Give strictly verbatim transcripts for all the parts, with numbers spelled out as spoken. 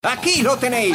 Aquí lo tenéis.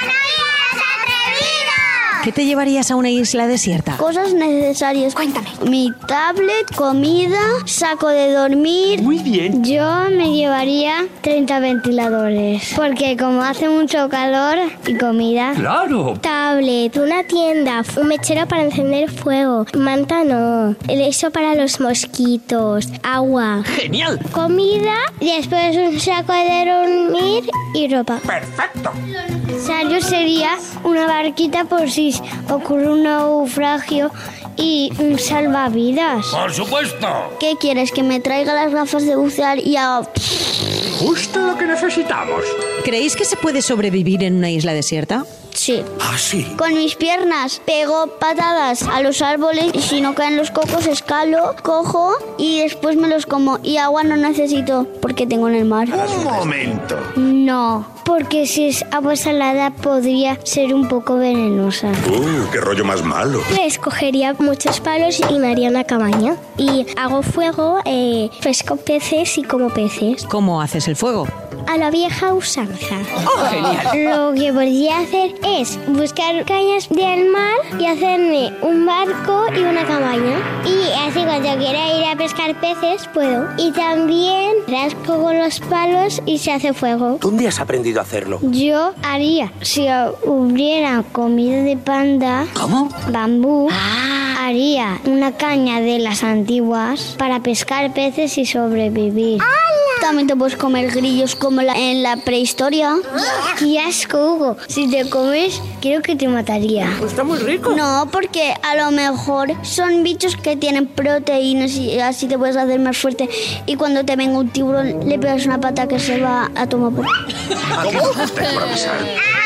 ¿Qué te llevarías a una isla desierta? Cosas necesarias. Cuéntame. Mi tablet, comida, saco de dormir. Muy bien. Yo me llevaría treinta ventiladores, porque como hace mucho calor y comida. ¡Claro! Tablet, una tienda, un mechero para encender fuego, manta no, eso para los mosquitos, agua. ¡Genial! Comida, y después un saco de dormir y ropa. ¡Perfecto! Lo necesario sería una barquita por si ocurre un naufragio y un salvavidas. ¡Por supuesto! ¿Qué quieres? ¿Que me traiga las gafas de bucear y haga... Justo lo que necesitamos. ¿Creéis que se puede sobrevivir en una isla desierta? Sí. ¿Ah, sí? Con mis piernas pego patadas a los árboles y si no caen los cocos escalo, cojo y después me los como. Y agua no necesito porque tengo en el mar. Un momento. No, porque si es agua salada podría ser un poco venenosa. Uy, qué rollo más malo. Pues cogería muchos palos y me haría una cabaña. Y hago fuego, eh, pesco peces y como peces. ¿Cómo haces el fuego? A la vieja usanza. ¡Oh, genial! Lo que podría hacer es buscar cañas del mar y hacerme un barco y una cabaña. Y así cuando quiera ir a pescar peces, puedo. Y también rasco con los palos y se hace fuego. ¿Dónde has aprendido a hacerlo? Yo haría, si hubiera comida de panda, ¿Cómo? bambú, haría una caña de las antiguas para pescar peces y sobrevivir. También te puedes comer grillos como la- en la prehistoria. ¡Qué asco, Hugo! Si te comes, creo que te mataría. Pues está muy rico. No, porque a lo mejor son bichos que tienen proteínas y así te puedes hacer más fuerte. Y cuando te venga un tiburón, le pegas una pata que se va a tomar por... ¿Cómo os gusta improvisar?